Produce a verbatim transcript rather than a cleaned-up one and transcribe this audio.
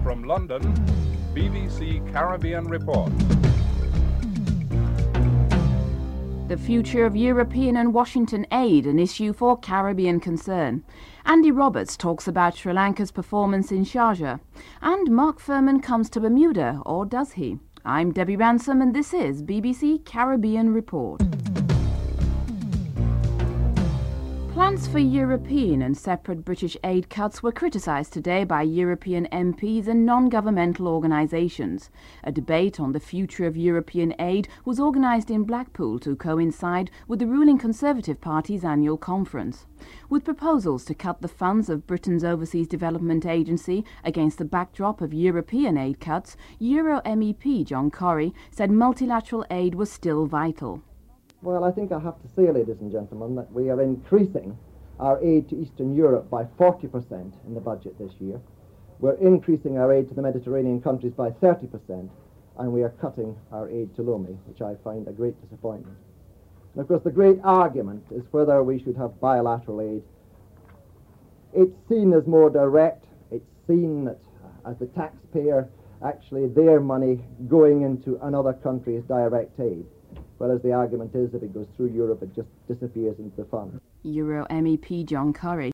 From London, B B C Caribbean Report. The future of European and Washington aid, an issue for Caribbean concern. Andy Roberts talks about Sri Lanka's performance in Sharjah. And Mark Furman comes to Bermuda, or does he? I'm Debbie Ransom and this is B B C Caribbean Report. Plans for European and separate British aid cuts were criticised today by European M Ps and non-governmental organisations. A debate on the future of European aid was organised in Blackpool to coincide with the ruling Conservative Party's annual conference. With proposals to cut the funds of Britain's Overseas Development Agency against the backdrop of European aid cuts, Euro M E P John Corrie said multilateral aid was still vital. Well, I think I have to say, ladies and gentlemen, that we are increasing our aid to Eastern Europe by forty percent in the budget this year. We're increasing our aid to the Mediterranean countries by thirty percent, and we are cutting our aid to Lomé, which I find a great disappointment. And of course, the great argument is whether we should have bilateral aid. It's seen as more direct. It's seen that as the taxpayer, actually their money going into another country is direct aid. Whereas the argument is if it goes through Europe, it just disappears into the fund. Euro M E P John Corrie.